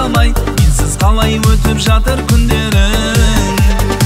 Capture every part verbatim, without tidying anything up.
аямай, менсіз қалай өтіп жатыр күндерің.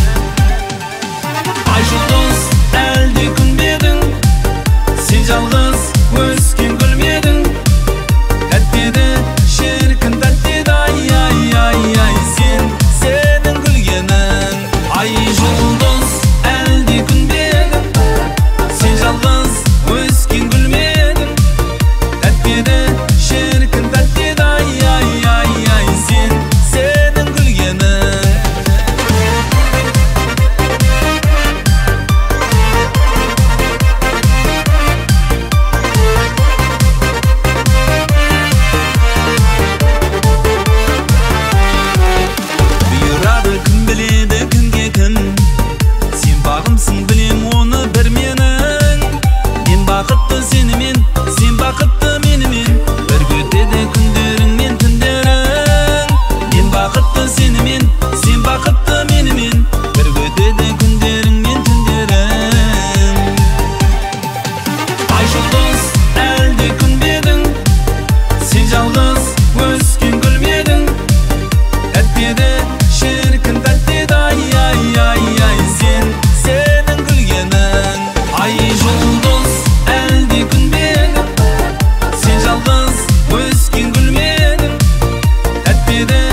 Ай жұлдыз, әлде күн бе едің, сен жалғыз өскен гүл ме едің? Тәтті еді, шіркін тәтті еді, ай ай ай ай, сен сенің күлгенің. Ай жұлдыз, әлде күн бе едің, сен жалғыз өскен гүл ме едің? Тәтті еді, шіркін тәтті еді, ай ай ай ай, сен сенің күлгенің. Бұйырады кім біледі кімге кім, сен бағымсың білем оны бір менің. Мен бақытты сенімен, сен бақытты менімен, бірге өтеді күндерің мен түндерің. Мен бақытты сенімен, сен бақытты менімен, бірге өтеді күндерің мен түндерің. Ай жұлдыз, әлде күн бе едің, сен жалғыз өскен гүл ме едің? Тәтті еді, шіркін тәтті еді, ай ай ай ай, сен сенің күлгенің. Ай жұлдыз, әлде күн бе едің, сен жалғыз өскен гүл ме едің? Тәтті еді,